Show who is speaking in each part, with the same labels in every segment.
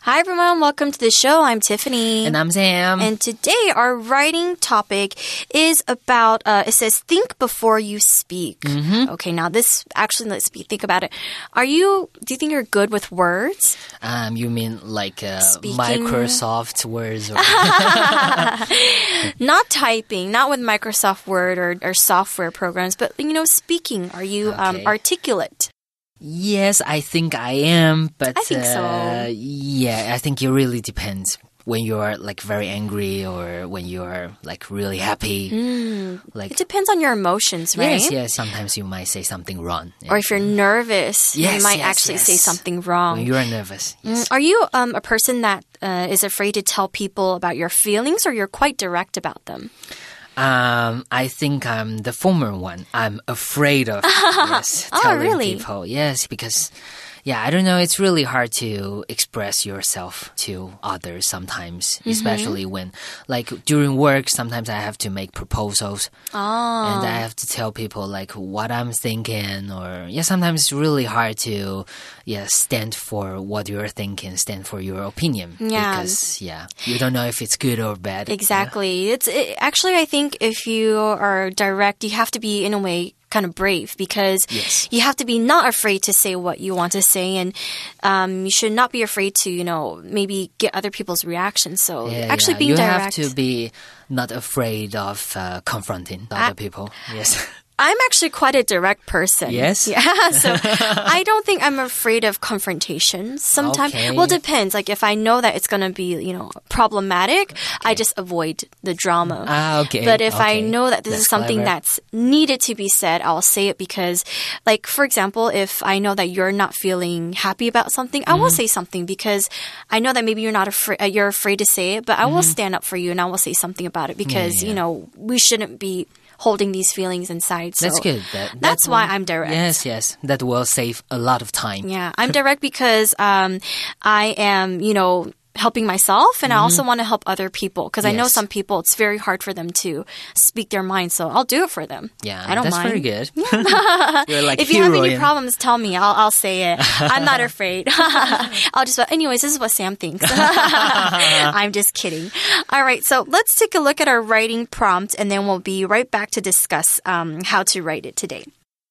Speaker 1: Hi everyone, welcome to the show. I'm Tiffany.
Speaker 2: And I'm Sam.
Speaker 1: And today our writing topic is about, it says, think before you speak. Okay, now this, actually, think about it. Do you think you're good with words?
Speaker 2: You mean like Microsoft words? Or
Speaker 1: Not typing, not with Microsoft Word or software programs, but, speaking. Are you articulate?
Speaker 2: Yes, I think I am, but
Speaker 1: I think so.
Speaker 2: Yeah, I think it really depends. When you're like very angry or when you're like really happy.
Speaker 1: It depends on your emotions, right?
Speaker 2: Yes. Sometimes you might say something wrong.
Speaker 1: Or if you're nervous, you might actually say something wrong.
Speaker 2: When you're nervous. Yes.
Speaker 1: Are you a person that is afraid to tell people about your feelings, or you're quite direct about them?
Speaker 2: I think I'm the former one. I'm afraid of telling people. Yes, because I don't know, it's really hard to express yourself to others sometimes, especially when, like, during work, sometimes I have to make proposals. And I have to tell people, like, what I'm thinking, or, sometimes it's really hard to, stand for what you're thinking, stand for your opinion. Because, you don't know if it's good or bad.
Speaker 1: Exactly. Actually, I think if you are direct, you have to be, in a way, kind of brave, because you have to be not afraid to say what you want to say, and you should not be afraid to, maybe get other people's reactions. So actually being direct.
Speaker 2: You have to be not afraid of confronting other people. Yes.
Speaker 1: I'm actually quite a direct person.
Speaker 2: Yes?
Speaker 1: Yeah, so I don't think I'm afraid of confrontation. Sometimes, well, it depends. Like, if I know that it's going to be, problematic, I just avoid the drama. But if I know that this is something that's needed to be said, I'll say it, because, like, for example, if I know that you're not feeling happy about something, I will say something, because I know that maybe you're afraid to say it, but I will stand up for you and I will say something about it, because, we shouldn't be holding these feelings inside. So
Speaker 2: that's good.
Speaker 1: That's why I'm direct.
Speaker 2: Yes. That will save a lot of time.
Speaker 1: Yeah, I'm direct because I am, helping myself, and I also want to help other people, because I know some people, it's very hard for them to speak their mind, so I'll do it for them.
Speaker 2: Yeah,
Speaker 1: I don't
Speaker 2: that's
Speaker 1: mind.
Speaker 2: very good. You're like
Speaker 1: if you have any problems, tell me. I'll say it. I'm not afraid. I'll just, anyways, this is what Sam thinks. I'm just kidding. All right, so let's take a look at our writing prompt, and then we'll be right back to discuss how to write it today.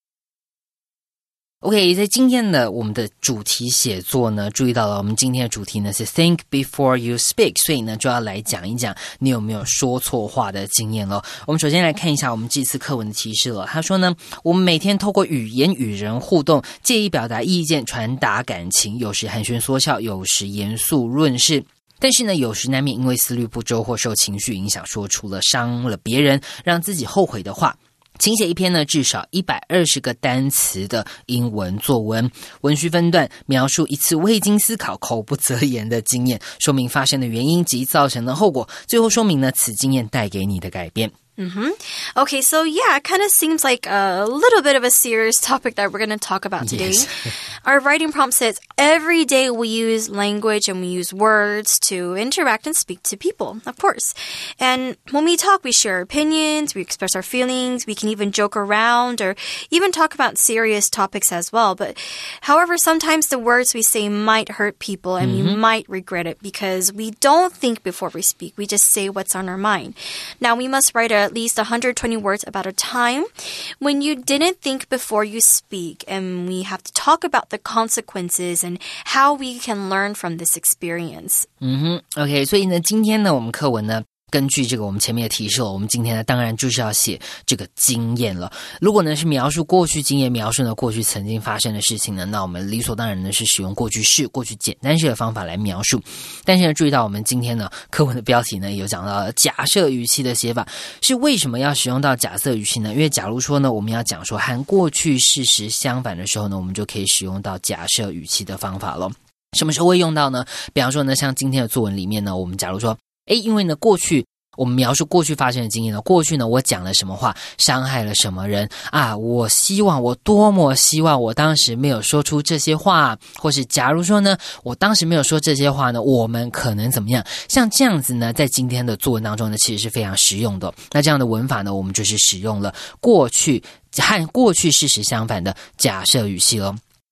Speaker 2: OK， 在今天的我们的主题写作呢，注意到了我们今天的主题呢是 Think before you speak， 所以呢就要来讲一讲你有没有说错话的经验咯。我们首先来看一下我们这次课文的提示了。他说呢，我们每天透过语言与人互动，借以表达意见，传达感情，有时寒暄缩笑，有时严肃论事。但是呢，有时难免因为思虑不周或受情绪影响，说出了伤了别人，让自己后悔的话。请写一篇呢至少120个单词的英文作文，文序分段描述一次未经思考口不择言的经验，说明发生的原因及造成的后果，最后说明呢此经验带给你的改变。
Speaker 1: Okay, so it kind of seems like a little bit of a serious topic that we're going to talk about today.
Speaker 2: Yes.
Speaker 1: Our writing prompt says, every day we use language and we use words to interact and speak to people, of course. And when we talk, we share opinions, we express our feelings, we can even joke around or even talk about serious topics as well. But however, sometimes the words we say might hurt people and we might regret it because we don't think before we speak. We just say what's on our mind. Now, we must write at least 120 words about a time when you didn't think before you speak, and we have to talk about the consequences and how we can learn from this experience.
Speaker 2: OK， 所以呢，今天呢，我们课文呢，根据这个我们前面的提示了，我们今天呢当然就是要写这个经验了。如果呢是描述过去经验，描述呢过去曾经发生的事情呢，那我们理所当然呢是使用过去式、过去简单式的方法来描述。但是呢，注意到我们今天呢课文的标题呢有讲到假设语气的写法，是为什么要使用到假设语气呢？因为假如说呢我们要讲说和过去事实相反的时候呢，我们就可以使用到假设语气的方法了。什么时候会用到呢？比方说呢，像今天的作文里面呢，我们假如说因为呢过去我们描述过去发生的经验呢，过去呢我讲了什么话，伤害了什么人啊，我多么希望我当时没有说出这些话，或是假如说呢我当时没有说这些话呢，我们可能怎么样，像这样子呢在今天的作文当中呢其实是非常实用的。那这样的文法呢，我们就是使用了过去和过去事实相反的假设语气咯。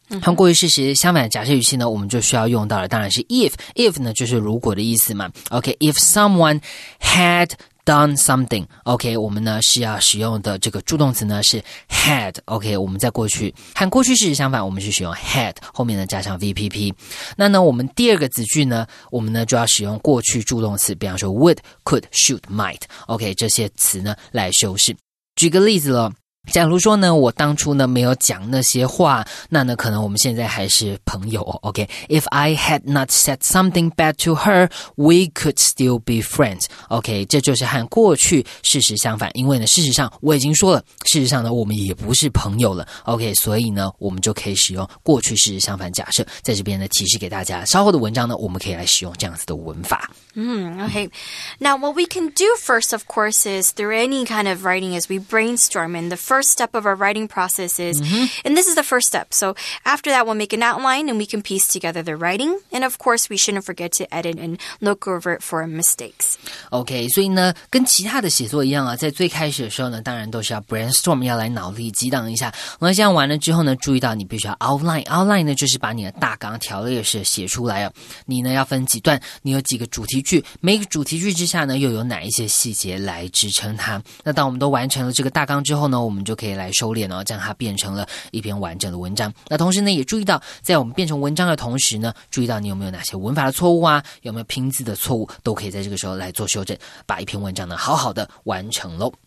Speaker 2: 和过去事实相反的假设语气呢，我们就需要用到的当然是 if 呢就是如果的意思嘛。 OK, if someone had done something, OK, 我们呢是要使用的这个助动词呢是 had, OK, 我们在过去和过去事实相反，我们是使用 had 后面呢加上 VPP。 那呢我们第二个子句呢，我们呢就要使用过去助动词，比方说 would, could, should, might, OK, 这些词呢来修饰。举个例子了，假如说呢，我当初呢没有讲那些话，那呢可能我们现在还是朋友哦。OK, if I had not said something bad to her, we could still be friends. OK, 这就是和过去事实相反，因为呢事实上我已经说了，事实上呢我们也不是朋友了。OK, 所以呢我们就可以使用过去事实相反假设。在这边呢提示给大家，稍后的文章呢我们可以来使用这样子的文法。
Speaker 1: Okay. Now, what we can do first, of course, is through any kind of writing is we brainstorm. And the first step of our writing process is, and this is the first step. So after that, we'll make an outline and we can piece together the writing. And of course, we shouldn't forget to edit and look over it for mistakes.
Speaker 2: OK, 所以呢，跟其他的写作一样啊，在最开始的时候呢，当然都是要 brainstorm， 要来脑力激荡一下。那这样完了之后呢，注意到你必须要 outline 呢，就是把你的大纲条列式写出来啊。你呢要分几段，你有几个主题句，每个主题句之下呢又有哪一些细节来支撑它。那当我们都完成了这个大纲之后呢，我们就可以来收敛哦，将它变成了一篇完整的文章。那同时呢，也注意到在我们变成文章的同时呢，注意到你有没有哪些文法的错误啊，有没有拼字的错误，都可以在这个时候来做修正，把一篇文章呢好好的完成咯。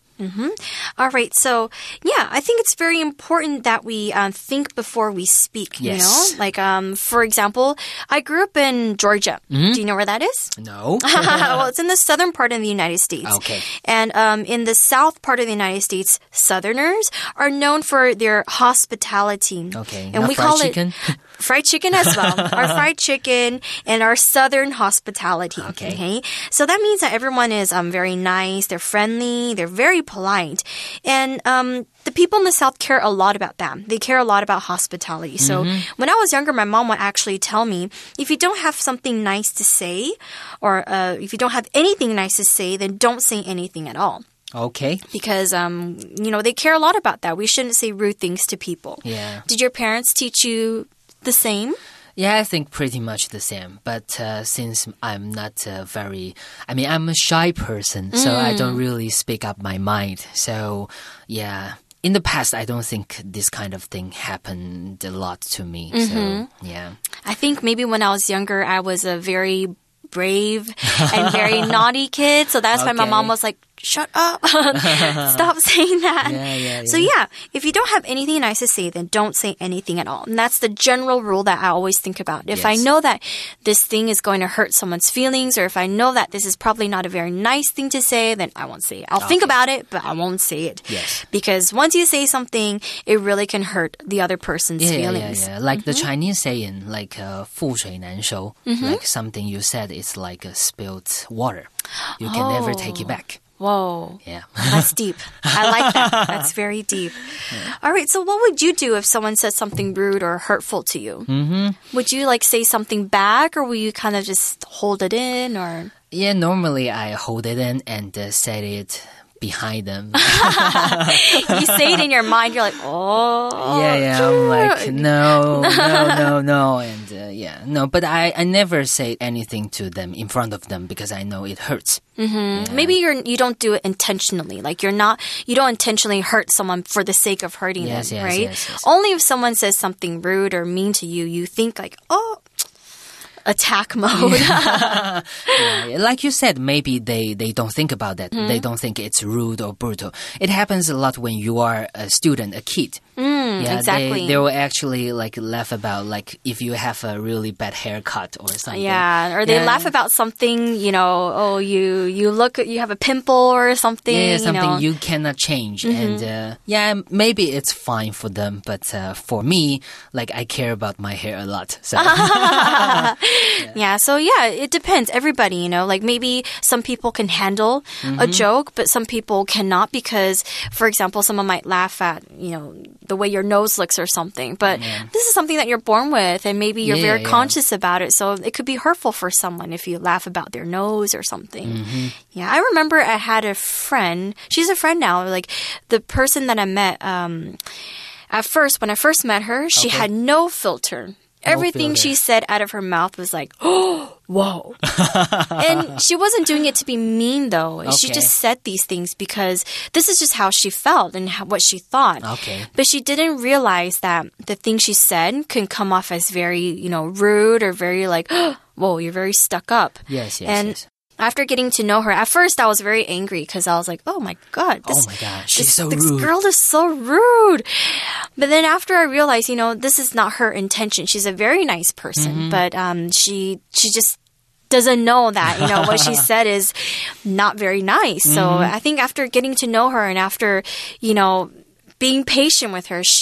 Speaker 1: All right. So, yeah, I think it's very important that we think before we speak,
Speaker 2: Yes.
Speaker 1: you know? Like, for example, I grew up in Georgia. Do you know where that is?
Speaker 2: No.
Speaker 1: Well, it's in the southern part of the United States.
Speaker 2: Okay.
Speaker 1: And in the south part of the United States, Southerners are known for their hospitality.
Speaker 2: Okay.
Speaker 1: And
Speaker 2: Not
Speaker 1: we
Speaker 2: fried
Speaker 1: call
Speaker 2: chicken?
Speaker 1: it fried chicken as well. Our fried chicken and our southern hospitality. Okay. So that means that everyone is very nice, they're friendly, they're very polite. And the people in the South care a lot about that. They care a lot about hospitality. So when I was younger, my mom would actually tell me, if you don't have something nice to say, or if you don't have anything nice to say, then don't say anything at all.
Speaker 2: Okay.
Speaker 1: Because, they care a lot about that. We shouldn't say rude things to people.
Speaker 2: Yeah.
Speaker 1: Did your parents teach you the same?
Speaker 2: Yeah, I think pretty much the same. But since I'm not I'm a shy person, so I don't really speak up my mind. So, yeah. In the past, I don't think this kind of thing happened a lot to me. So, yeah.
Speaker 1: I think maybe when I was younger, I was a very brave and very naughty kid. So that's why my mom was like, shut up. Stop saying that.
Speaker 2: Yeah.
Speaker 1: So yeah, if you don't have anything nice to say, then don't say anything at all. And that's the general rule that I always think about. If I know that this thing is going to hurt someone's feelings, or if I know that this is probably not a very nice thing to say, then I won't say it. I'll think about it, but I won't say it.
Speaker 2: Yes.
Speaker 1: Because once you say something, it really can hurt the other person's feelings.
Speaker 2: Yeah. Like the Chinese saying, like 覆水难收. Like something you said is like spilled water. You can never take it back.
Speaker 1: Whoa.
Speaker 2: Yeah.
Speaker 1: That's deep. I like that. That's very deep. All right. So what would you do if someone said something rude or hurtful to you? Would you say something back, or will you kind of just hold it in, or?
Speaker 2: Yeah, normally I hold it in and say it behind them.
Speaker 1: You say it in your mind. You're like, oh.
Speaker 2: Yeah. I'm like, no. And no. But I never say anything to them in front of them because I know it hurts.
Speaker 1: Yeah. Maybe you don't do it intentionally. Like you don't intentionally hurt someone for the sake of hurting them, right?
Speaker 2: Yes.
Speaker 1: Only if someone says something rude or mean to you, you think like, oh, attack mode.
Speaker 2: Yeah. Like you said, maybe they don't think about that. They don't think it's rude or brutal. It happens a lot when you are a student, a kid. Yeah,
Speaker 1: exactly.
Speaker 2: They will actually laugh about if you have a really bad haircut or something.
Speaker 1: Yeah, or they laugh about something, you have a pimple or something.
Speaker 2: Yeah, something you cannot change. And maybe it's fine for them, but for me, I care about my hair a lot. So.
Speaker 1: So it depends. Everybody, maybe some people can handle a joke, but some people cannot because, for example, someone might laugh at, the way your nose looks or something. But this is something that you're born with, and maybe you're very conscious about it. So it could be hurtful for someone if you laugh about their nose or something. Yeah, I remember I had a friend. She's a friend now. The person that I met, At first, when I first met her, she had no filter. Everything she said out of her mouth was like, oh, whoa. And she wasn't doing it to be mean, though. She just said these things because this is just how she felt and what she thought. But she didn't realize that the things she said can come off as very, rude or very like, whoa, you're very stuck up.
Speaker 2: Yes.
Speaker 1: After getting to know her, at first I was very angry because I was like, oh my God.
Speaker 2: She's so rude.
Speaker 1: This girl is so rude. But then after I realized, this is not her intention. She's a very nice person, but she just doesn't know that, what she said is not very nice. So I think after getting to know her and after, being patient with her,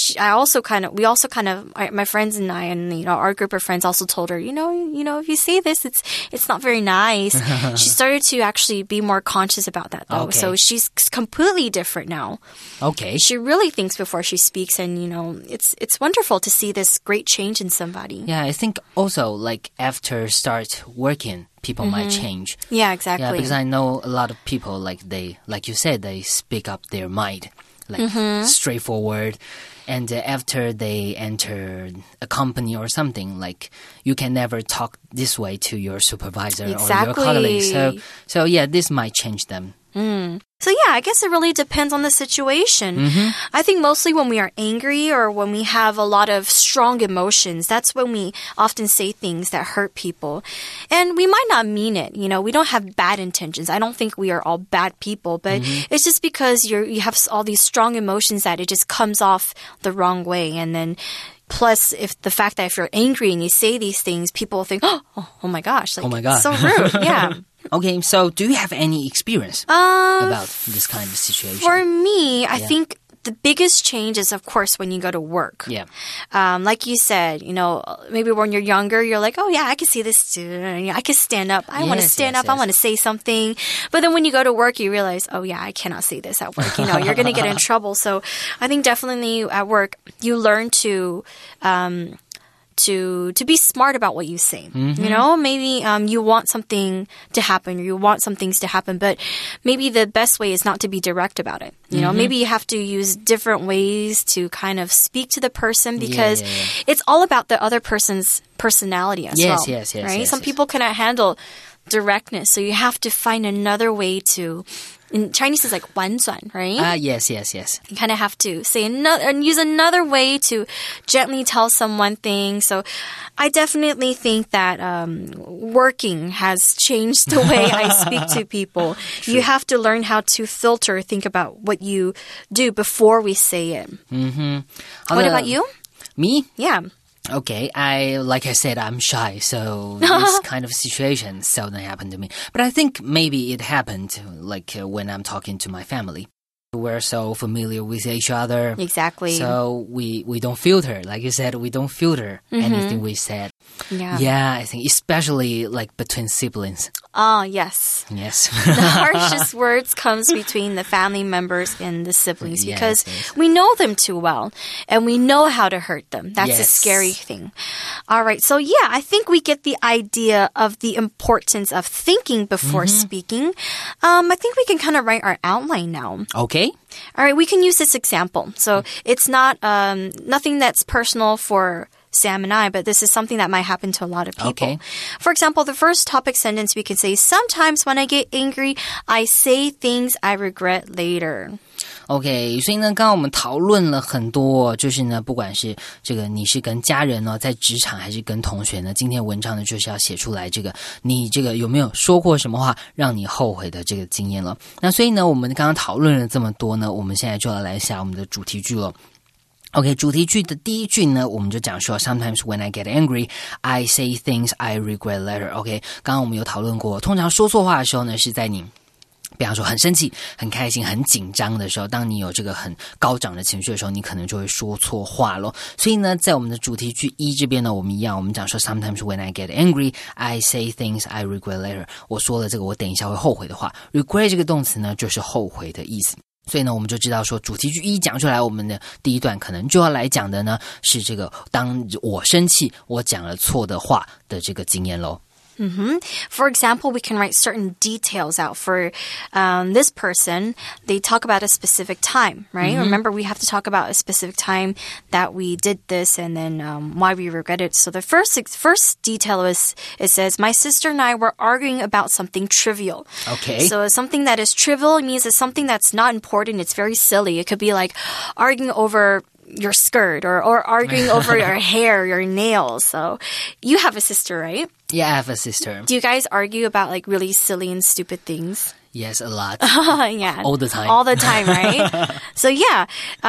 Speaker 1: my friends and I and, our group of friends also told her, if you say this, it's not very nice. She started to actually be more conscious about that, though. So she's completely different now. She really thinks before she speaks, and, it's wonderful to see this great change in somebody.
Speaker 2: Yeah, I think also, like, after start working, people might change.
Speaker 1: Yeah, exactly.
Speaker 2: Yeah, because I know a lot of people, like you said, they speak up their mind. Like straightforward, and after they enter a company or something, like you can never talk this way to your supervisor or your colleagues. So yeah, this might change them.
Speaker 1: So yeah, I guess it really depends on the situation. I think mostly when we are angry or when we have a lot of strong emotions, that's when we often say things that hurt people. And we might not mean it. We don't have bad intentions. I don't think we are all bad people, but it's just because you have all these strong emotions that it just comes off the wrong way. And then plus, if you're angry and you say these things, people think, oh my gosh, like,
Speaker 2: oh my God.
Speaker 1: So rude. Yeah.
Speaker 2: Okay, so do you have any experience about this kind of situation?
Speaker 1: For me, I think the biggest change is, of course, when you go to work.
Speaker 2: Yeah.
Speaker 1: Like you said, maybe when you're younger, you're like, oh, yeah, I can see this too. I can stand up. I want to stand up. I want to say something. But then when you go to work, you realize, oh, yeah, I cannot say this at work. You're going to get in trouble. So I think definitely at work, you learn to be smart about what you say. Maybe you want something to happen or you want some things to happen, but maybe the best way is not to be direct about it. Maybe you have to use different ways to kind of speak to the person because it's all about the other person's personality as well.
Speaker 2: Yes,
Speaker 1: right? Some people cannot handle directness, so you have to find another way to. In Chinese, it's like 婉转, right?
Speaker 2: Yes.
Speaker 1: You kind of have to say use another way to gently tell someone things. So I definitely think that working has changed the way I speak to people. You have to learn how to filter, think about what you do before we say it. What about you?
Speaker 2: Me?
Speaker 1: Yeah.
Speaker 2: Okay, like I said, I'm shy, so this kind of situation seldom happened to me. But I think maybe it happened, like when I'm talking to my family. We're so familiar with each other.
Speaker 1: Exactly.
Speaker 2: So we don't filter. Like you said, we don't filter anything we said. Yeah, I think especially like between siblings.
Speaker 1: Oh, yes.
Speaker 2: Yes.
Speaker 1: The harshest words comes between the family members and the siblings because we know them too well and we know how to hurt them. That's a scary thing. All right. So yeah, I think we get the idea of the importance of thinking before speaking. I think we can kind of write our outline now.
Speaker 2: Okay.
Speaker 1: All right. We can use this example. So it's not nothing that's personal for Sam and I, but this is something that might happen to a lot of people.
Speaker 2: Okay.
Speaker 1: For example, the first topic sentence we can say, sometimes when I get angry, I say things I regret later.
Speaker 2: OK， 所以呢，刚刚我们讨论了很多，就是呢，不管是这个你是跟家人呢，在职场还是跟同学呢，今天文章呢就是要写出来这个你这个有没有说过什么话让你后悔的这个经验了。那所以呢，我们刚刚讨论了这么多呢，我们现在就要来下我们的主题句了。OK， 主题句的第一句呢，我们就讲说 Sometimes when I get angry, I say things I regret later. OK， 刚刚我们有讨论过，通常说错话的时候呢，是在你比方说很生气、很开心、很紧张的时候，当你有这个很高涨的情绪的时候，你可能就会说错话咯。所以呢，在我们的主题句一这边呢，我们讲说 Sometimes when I get angry, I say things I regret later. 我说了这个我等一下会后悔的话 ，regret 这个动词呢，就是后悔的意思。所以呢，我们就知道说主题句一讲出来，我们的第一段可能就要来讲的呢，是这个当我生气，我讲了错的话的这个经验咯。
Speaker 1: For example, we can write certain details out for this person. They talk about a specific time, right? Remember, we have to talk about a specific time that we did this and then why we regret it. So the first detail is, it says, my sister and I were arguing about something trivial.
Speaker 2: Okay.
Speaker 1: So something that is trivial means it's something that's not important. It's very silly. It could be like arguing over your skirt or arguing over your hair, your nails. So you have a sister, right?
Speaker 2: Yeah, I have a sister.
Speaker 1: Do you guys argue about like really silly and stupid things?
Speaker 2: Yes, a lot.
Speaker 1: Yeah.
Speaker 2: All the time.
Speaker 1: All the time, right? So yeah,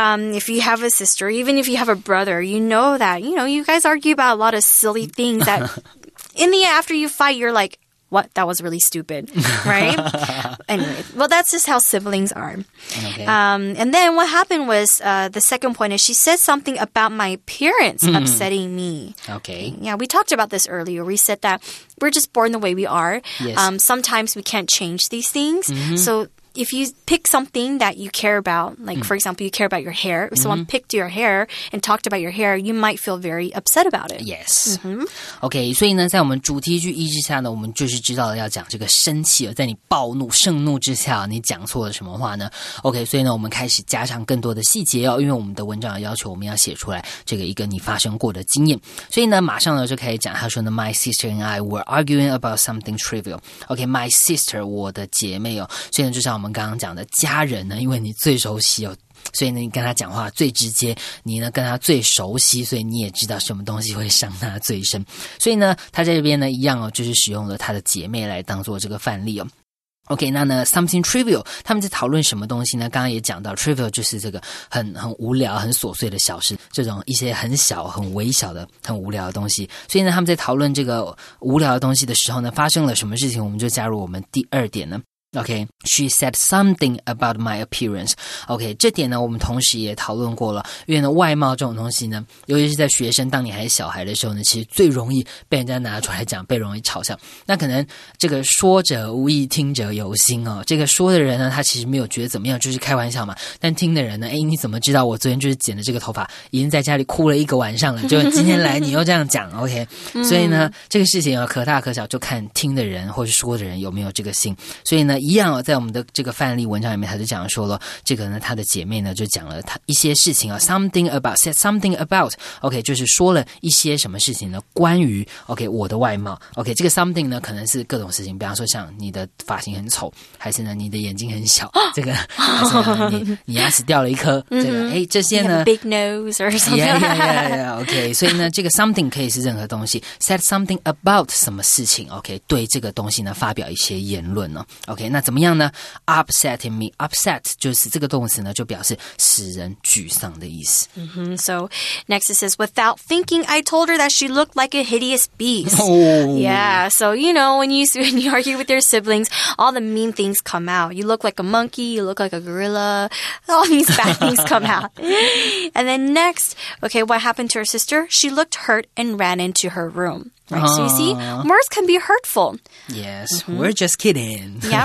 Speaker 1: if you have a sister, even if you have a brother, you know that, you guys argue about a lot of silly things that in the end, after you fight, you're like, what? That was really stupid, right? Anyway, well, that's just how siblings are.
Speaker 2: Okay.
Speaker 1: And then what happened was, the second point is she said something about my appearance upsetting me.
Speaker 2: Okay.
Speaker 1: Yeah, we talked about this earlier. We said that we're just born the way we are.
Speaker 2: Yes.
Speaker 1: Sometimes we can't change these things. So if you pick something that you care about, like for example, you care about your hair, if someone picked your hair and talked about your hair, you might feel very upset about it.
Speaker 2: Yes. OK, 所以呢，在我们主题句一之下呢，我们就是知道了要讲这个生气了，在你暴怒、盛怒之下，你讲错了什么话呢 ？OK， 所以呢，我们开始加上更多的细节哦，因为我们的文章要求我们要写出来这个一个你发生过的经验，所以呢，马上呢就开始讲。他说呢 ，My sister and I were arguing about something trivial。OK，my sister， 我的姐妹哦，所以呢，就像我们刚刚讲的家人呢，因为你最熟悉哦。所以呢，你跟他讲话最直接，你呢跟他最熟悉，所以你也知道什么东西会伤他最深。所以呢，他在这边呢一样哦，就是使用了他的姐妹来当做这个范例哦。OK， 那呢 something trivial， 他们在讨论什么东西呢？刚刚也讲到 trivial 就是这个很无聊、很琐碎的小事，这种一些很小、很微小的、很无聊的东西。所以呢，他们在讨论这个无聊的东西的时候呢，发生了什么事情？我们就加入我们第二点呢。Okay, she said something about my appearance. Okay, 这点呢，我们同时也讨论过了。因为呢，外貌这种东西呢，尤其是在学生当你还是小孩的时候呢，其实最容易被人家拿出来讲，被容易嘲笑。那可能这个说者无意，听者有心哦。这个说的人呢，他其实没有觉得怎么样，就是开玩笑嘛。但听的人呢，你怎么知道我昨天就是剪的这个头发，已经在家里哭了一个晚上了，就今天来你又这样讲 ，OK？ 所以呢，这个事情啊，可大可小，就看听的人或是说的人有没有这个心。所以呢。一样哦，在我们的这个范例文章里面，他就讲说了，这个呢，他的姐妹呢就讲了他一些事情啊 ，something about said something about，OK， 就是说了一些什么事情呢？关于 OK 我的外貌 ，OK， 这个 something 呢可能是各种事情，比方说像你的发型很丑，还是呢你的眼睛很小，这个还是呢你牙齿掉了一颗，这个这些呢
Speaker 1: ，big nose or
Speaker 2: something，OK， 所以呢这个 something 可以是任何东西 ，said something about 什么事情 ，OK， 对这个东西呢发表一些言论呢 ，OK。那怎么样呢 ？Upsetting me, upset 就是这个动词呢，就表示使人沮丧的意思。
Speaker 1: So next it says, without thinking, I told her that she looked like a hideous beast. Yeah, so when you argue with your siblings, all the mean things come out. You look like a monkey, you look like a gorilla. All these bad things come out. And then next, okay, what happened to her sister? She looked hurt and ran into her room. Right, so you see, words can be hurtful.
Speaker 2: Yes, we're just kidding.
Speaker 1: Yeah,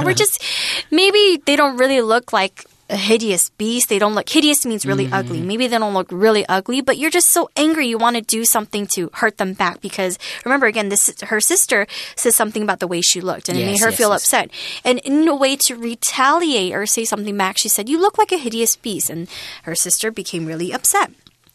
Speaker 1: maybe they don't really look like a hideous beast. They don't look, hideous means really ugly. Maybe they don't look really ugly, but you're just so angry you want to do something to hurt them back because, remember again, her sister said something about the way she looked and it made her feel upset. And in a way to retaliate or say something back, she said, you look like a hideous beast. And her sister became really upset.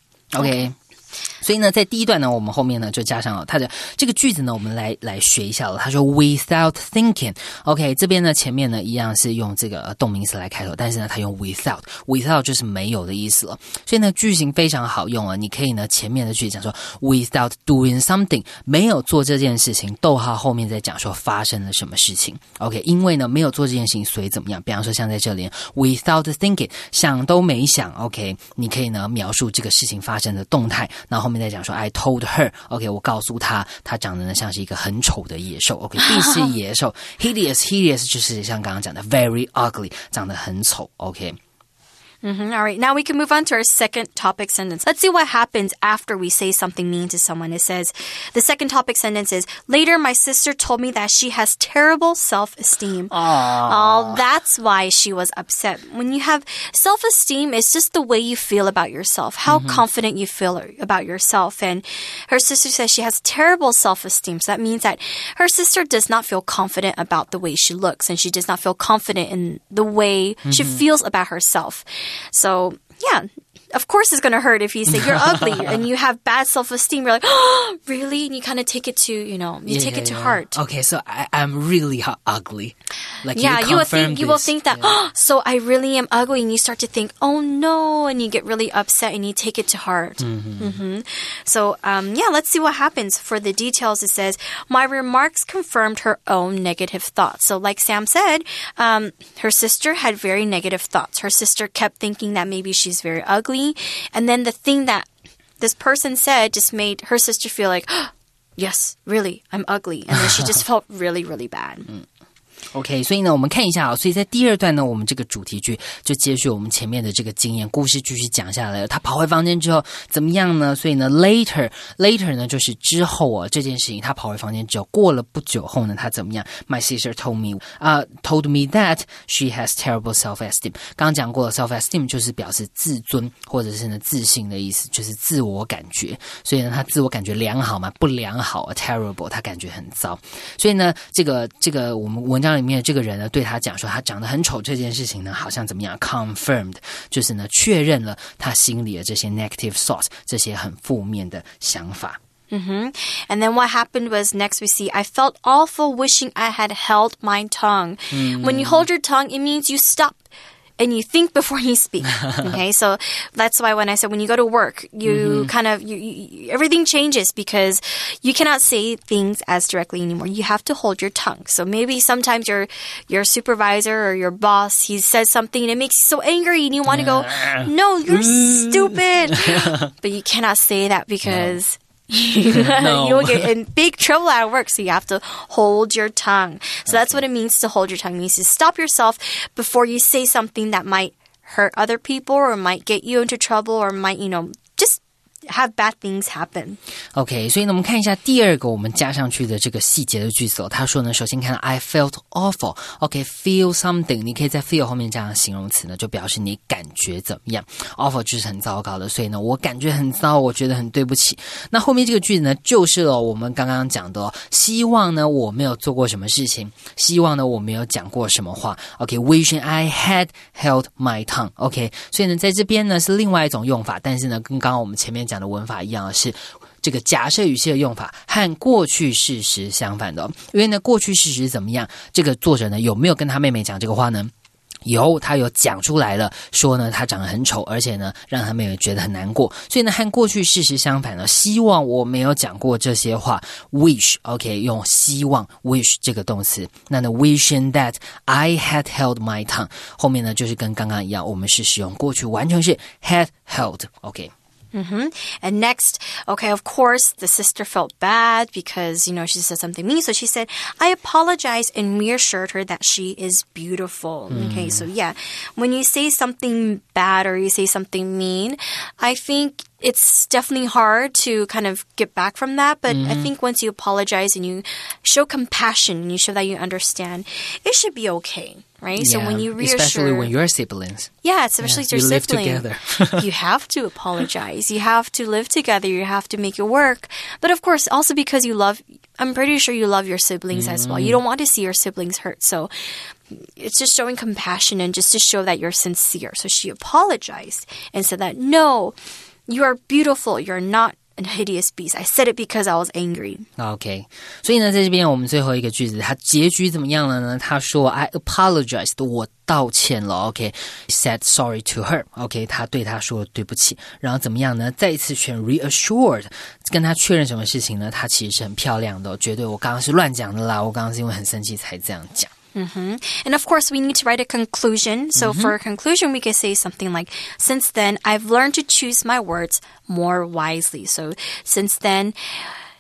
Speaker 2: Okay. 所以呢，在第一段呢，我们后面呢就加上了它的这个句子呢，我们来学一下了。他说 without thinking，OK， 这边呢前面呢一样是用这个动名词来开头，但是呢他用 without 就是没有的意思了。所以呢句型非常好用啊，你可以呢前面的句子讲说 without doing something， 没有做这件事情，逗号后面再讲说发生了什么事情。OK， 因为呢没有做这件事情，所以怎么样？比方说像在这里 without thinking， 想都没想 ，OK， 你可以呢描述这个事情发生的动态。然后后面再讲说 I told her OK 我告诉她她长得呢像是一个很丑的野兽 OK 必是野兽hideous 就是像刚刚讲的 very ugly 长得很丑 OK
Speaker 1: All right, now we can move on to our second topic sentence. Let's see what happens after we say something mean to someone. It says, the second topic sentence is, later my sister told me that she has terrible self-esteem. Oh, that's why she was upset. When you have self-esteem, it's just the way you feel about yourself, how confident you feel about yourself. And her sister says she has terrible self-esteem. So that means that her sister does not feel confident about the way she looks, and she does not feel confident in the way she feels about herself. So, yeah, of course it's going to hurt if you say you're ugly and you have bad self-esteem. You're like, oh, really? And you kind of take it to, take it to heart.
Speaker 2: Okay, so I'm really ugly. Like,
Speaker 1: you will think that, oh, so I really am ugly. And you start to think, oh, no. And you get really upset and you take it to heart. So, let's see what happens. For the details, it says, my remarks confirmed her own negative thoughts. So like Sam said, her sister had very negative thoughts. Her sister kept thinking that maybe she's very ugly. And then the thing that this person said just made her sister feel like, oh, yes, really, I'm ugly. And then she just felt really, really bad.
Speaker 2: OK， 所以呢，我们看一下啊，所以在第二段呢，我们这个主题句就接续我们前面的这个经验故事继续讲下来了。他跑回房间之后怎么样呢？所以呢 later 呢就是之后啊这件事情，他跑回房间之后，过了不久后呢，他怎么样 ？My sister told me that she has terrible self-esteem。刚刚讲过了 self-esteem 就是表示自尊或者是呢自信的意思，就是自我感觉。所以呢，他自我感觉良好嘛，不良好 terrible， 他感觉很糟。所以呢，这个我们文章里面这个人呢对他讲说他长得很丑这件事情呢好像怎么样 confirmed 就是呢确认了他心里的这些 negative thoughts 这些很负面的想法。
Speaker 1: And then what happened was next we see, I felt awful wishing I had held my tongue. When you hold your tongue, it means you stop and you think before you speak. Okay, so that's why when I said when you go to work, you kind of, everything changes because you cannot say things as directly anymore. You have to hold your tongue. So maybe sometimes your supervisor or your boss, he says something and it makes you so angry and you want to go, no, you're stupid. But you cannot say that because... you will get in big trouble at work, so you have to hold your tongue. So that's what it means to hold your tongue. It means to stop yourself before you say something that might hurt other people or might get you into trouble or might, just have bad things happen.
Speaker 2: OK, 所以呢我们看一下第二个我们加上去的这个细节的句子哦。他说呢，首先看 I felt awful. OK, feel something. 你可以在 feel 后面加上形容词呢，就表示你感觉怎么样。Awful 就是很糟糕的，所以呢我感觉很糟，我觉得很对不起。那后面这个句子呢，就是我们刚刚讲的希望呢我没有做过什么事情，希望呢我没有讲过什么话。OK, wishing I had held my tongue. OK, 所以呢在这边呢是另外一种用法，但是呢跟刚刚我们前面讲的文法一样的是这个假设语气的用法和过去事实相反的因为呢过去事实怎么样，这个作者呢有没有跟他妹妹讲这个话呢？他有讲出来了，说呢他长得很丑，而且呢让他妹妹觉得很难过，所以呢和过去事实相反呢，希望我没有讲过这些话 wish OK 用希望 wish 这个动词，那呢 wishing that I had held my tongue 后面呢就是跟刚刚一样，我们是使用过去完全是 had held OK。
Speaker 1: And next, okay, of course, the sister felt bad because, she said something mean. So she said, I apologized and reassured her that she is beautiful. Okay, so yeah, when you say something bad or you say something mean, I think it's definitely hard to kind of get back from that. But I think once you apologize and you show compassion and you show that you understand, it should be okay. Right?
Speaker 2: Yeah,
Speaker 1: so when you reassure...
Speaker 2: especially when you're siblings.
Speaker 1: Yeah, especially your sibling.
Speaker 2: You live together.
Speaker 1: You have to apologize. You have to live together. You have to make it work. But of course, also because I'm pretty sure you love your siblings as well. You don't want to see your siblings hurt. So it's just showing compassion and just to show that you're sincere. So she apologized and said that, no, you are beautiful. You're not a hideous beast. I said it because I was angry.
Speaker 2: OK, 所以呢在这边我们最后一个句子它结局怎么样了呢？他说 I apologized 我道歉了 OK, said sorry to her OK, 他对他说对不起，然后怎么样呢？再一次选 reassured 跟他确认什么事情呢？他其实是很漂亮的绝对我刚刚是乱讲的啦，我刚刚是因为很生气才这样讲。
Speaker 1: And of course, we need to write a conclusion. So for a conclusion, we could say something like, since then, I've learned to choose my words more wisely. So since then,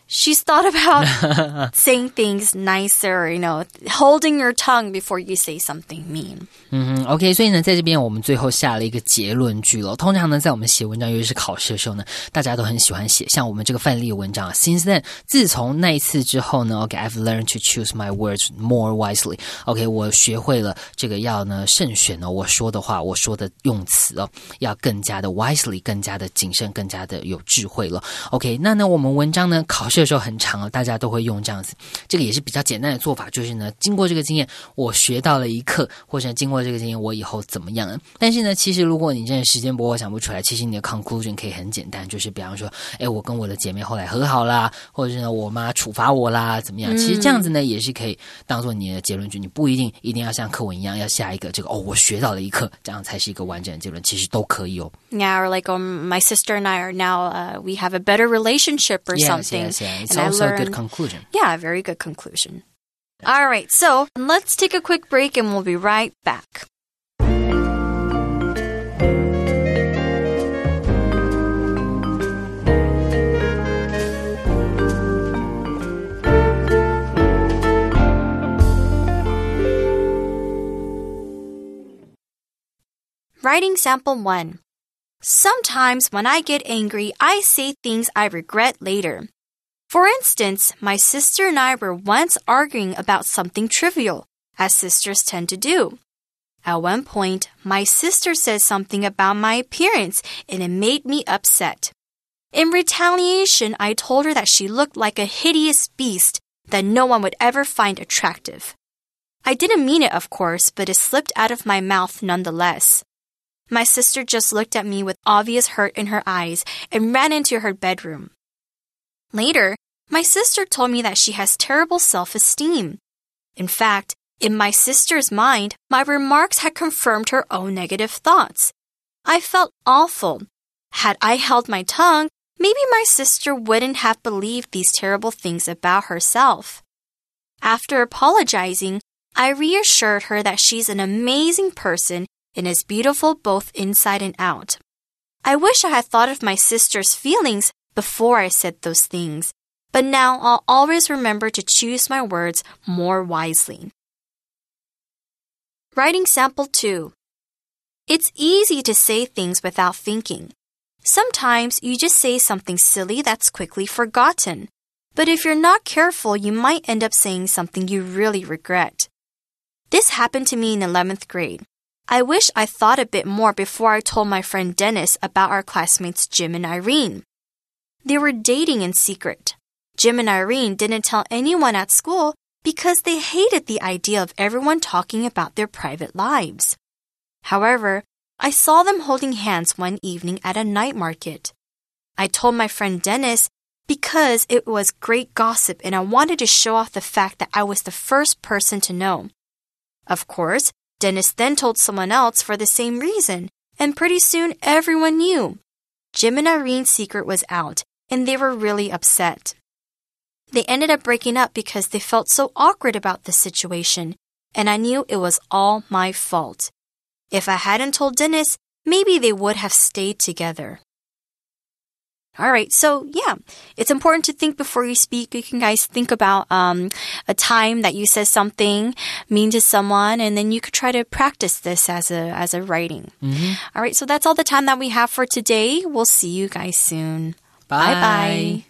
Speaker 1: she's thought about saying things nicer, holding your tongue before you say something mean.
Speaker 2: OK， 所以呢，在这边我们最后下了一个结论句了。通常呢，在我们写文章，尤其是考试的时候呢，大家都很喜欢写像我们这个范例文章。Since then， 自从那一次之后呢 ，OK， I've learned to choose my words more wisely. OK， 我学会了这个要呢慎选我说的话，我说的用词要更加的 wisely， 更加的谨慎，更加的有智慧了。OK， 那呢，我们文章呢考试的时候很长大家都会用这样子。这个也是比较简单的做法，就是呢，经过这个经验，我学到了一课，或者经过这个经验，我以后怎么样呢？但是呢，其实如果你真的时间不够想不出来，其实你的 conclusion 可以很简单，就是比方说，我跟我的姐妹后来和好啦，或者是呢，我妈处罚我啦，怎么样？其实这样子呢，也是可以当做你的结论句，你不一定要像课文一样要下一个这个我学到了一课，这样才是一个完整的结论，其实都可以哦。
Speaker 1: Yeah, or like my sister and I are now, we have a better relationship or something.
Speaker 2: Yes, it's also a good conclusion.
Speaker 1: Yeah, a very good conclusion. All right, so let's take a quick break and we'll be right back. Writing sample 1. Sometimes when I get angry, I say things I regret later. For instance, my sister and I were once arguing about something trivial, as sisters tend to do. At one point, my sister said something about my appearance, and it made me upset. In retaliation, I told her that she looked like a hideous beast that no one would ever find attractive. I didn't mean it, of course, but it slipped out of my mouth nonetheless. My sister just looked at me with obvious hurt in her eyes and ran into her bedroom. Later, my sister told me that she has terrible self-esteem. In fact, in my sister's mind, my remarks had confirmed her own negative thoughts. I felt awful. Had I held my tongue, maybe my sister wouldn't have believed these terrible things about herself. After apologizing, I reassured her that she's an amazing person and is beautiful both inside and out. I wish I had thought of my sister's feelings before I said those things, but now I'll always remember to choose my words more wisely. Writing sample 2. It's easy to say things without thinking. Sometimes you just say something silly that's quickly forgotten. But if you're not careful, you might end up saying something you really regret. This happened to me in 11th grade. I wish I thought a bit more before I told my friend Dennis about our classmates Jim and Irene. They were dating in secret. Jim and Irene didn't tell anyone at school because they hated the idea of everyone talking about their private lives. However, I saw them holding hands one evening at a night market. I told my friend Dennis because it was great gossip and I wanted to show off the fact that I was the first person to know. Of course, Dennis then told someone else for the same reason, and pretty soon everyone knew. Jim and Irene's secret was out, and they were really upset. They ended up breaking up because they felt so awkward about the situation, and I knew it was all my fault. If I hadn't told Dennis, maybe they would have stayed together. All right, so yeah, it's important to think before you speak. You can guys think about a time that you said something mean to someone, and then you could try to practice this as a writing. All right, so that's all the time that we have for today. We'll see you guys soon.
Speaker 2: Bye.
Speaker 1: Bye-bye.